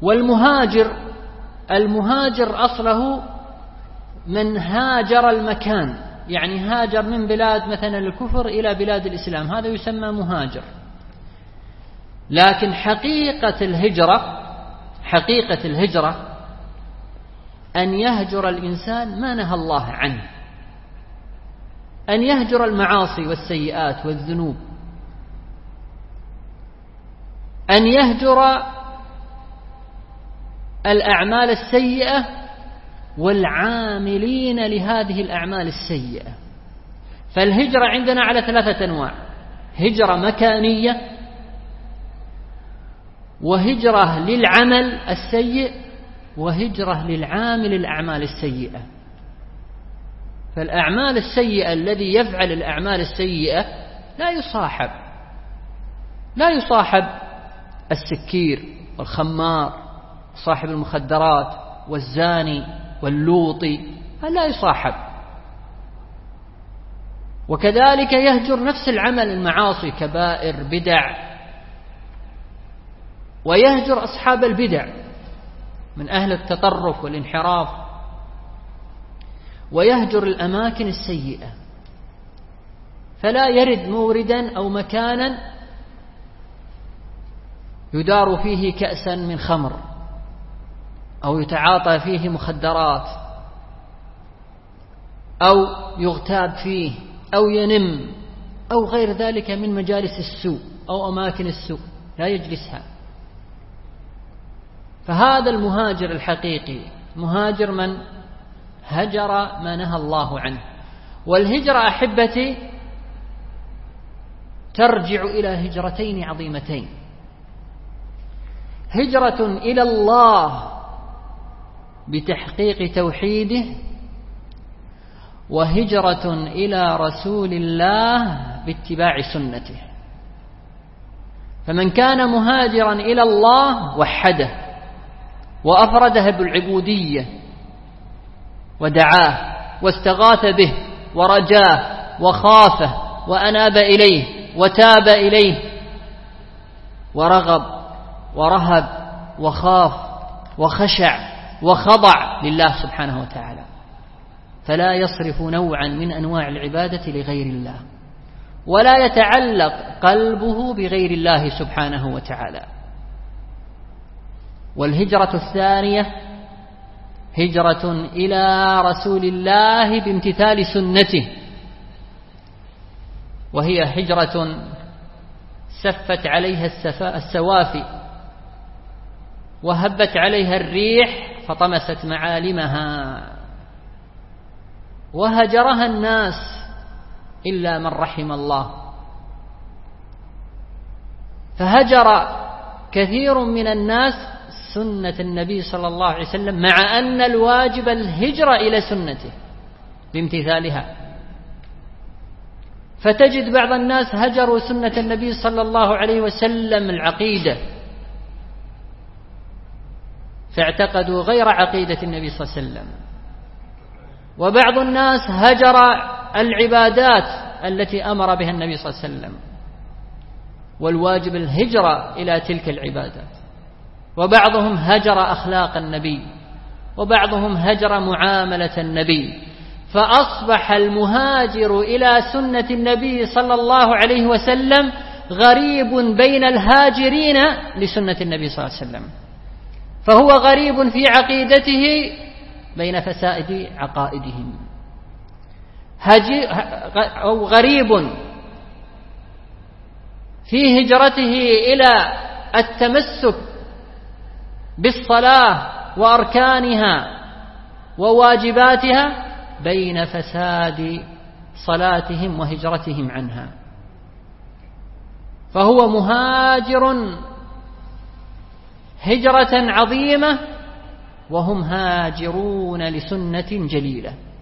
المهاجر أصله من هاجر المكان، يعني هاجر من بلاد مثلا الكفر إلى بلاد الإسلام، هذا يسمى مهاجر. لكن حقيقة الهجرة أن يهجر الإنسان ما نهى الله عنه، أن يهجر المعاصي والسيئات والذنوب، أن يهجر الأعمال السيئة والعاملين لهذه الأعمال السيئة. فالهجرة عندنا على 3 أنواع: هجرة مكانية، وهجرة للعمل السيء، وهجرة للعامل الأعمال السيئة. فالأعمال السيئة الذي يفعل الأعمال السيئة لا يصاحب السكير والخمار، صاحب المخدرات والزاني واللوطي، لا يصاحب. وكذلك يهجر نفس العمل المعاصي، كبائر، بدع، ويهجر أصحاب البدع من أهل التطرف والانحراف، ويهجر الأماكن السيئة. فلا يرد موردا أو مكانا يدار فيه كأسا من خمر، أو يتعاطى فيه مخدرات، أو يغتاب فيه، أو ينم، أو غير ذلك من مجالس السوء أو أماكن السوء، لا يجلسها. فهذا المهاجر الحقيقي، مهاجر من هجر ما نهى الله عنه. والهجرة أحبتي ترجع إلى هجرتين عظيمتين: هجرة إلى الله بتحقيق توحيده، وهجرة إلى رسول الله باتباع سنته. فمن كان مهاجرا إلى الله وحده وأفرده بالعبودية ودعاه واستغاث به ورجاه وخافه وأناب إليه وتاب إليه ورغب ورهب وخاف وخشع وخضع لله سبحانه وتعالى، فلا يصرف نوعا من أنواع العبادة لغير الله، ولا يتعلق قلبه بغير الله سبحانه وتعالى. والهجرة الثانية هجرة إلى رسول الله بامتثال سنته، وهي هجرة سفت عليها السوافي وهبت عليها الريح فطمست معالمها، وهجرها الناس إلا من رحم الله. فهجر كثير من الناس سنة النبي صلى الله عليه وسلم، مع أن الواجب الهجرة إلى سنته بامتثالها. فتجد بعض الناس هجروا سنة النبي صلى الله عليه وسلم العقيدة، فاعتقدوا غير عقيدة النبي صلى الله عليه وسلم. وبعض الناس هجر العبادات التي أمر بها النبي صلى الله عليه وسلم، والواجب الهجرة إلى تلك العبادات. وبعضهم هجر أخلاق النبي، وبعضهم هجر معاملة النبي. فأصبح المهاجر إلى سنة النبي صلى الله عليه وسلم غريب بين الهاجرين لسنة النبي صلى الله عليه وسلم، فهو غريب في عقيدته بين فسائد عقائدهم، أو غريب في هجرته إلى التمسك بالصلاة وأركانها وواجباتها بين فساد صلاتهم وهجرتهم عنها. فهو مهاجر هجرة عظيمة، وهم هاجرون لسنة جليلة.